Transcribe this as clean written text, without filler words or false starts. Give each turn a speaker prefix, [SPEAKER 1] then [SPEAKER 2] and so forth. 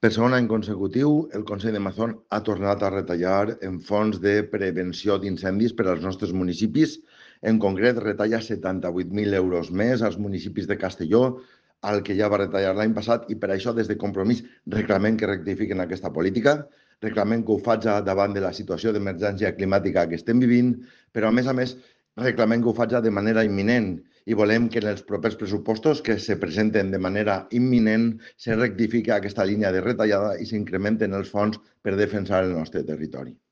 [SPEAKER 1] Per segon any consecutiu, el Consell de Mazón ha tornat a retallar en fons de prevenció d'incendis per als nostres municipis. En concret, retalla 78.000 euros més als municipis de Castelló, al que ja va retallar l'any passat, i per això, des de Compromís, reclamem que rectifiquen aquesta política. Reclamem que ho faci davant de la situació d'emergència climàtica que estem vivint, però, a més, reclamem que ho faci de manera imminent i volem que en els propers pressupostos que se presenten de manera imminent se rectifiqui aquesta línia de retallada i s'incrementen els fons per defensar el nostre territori.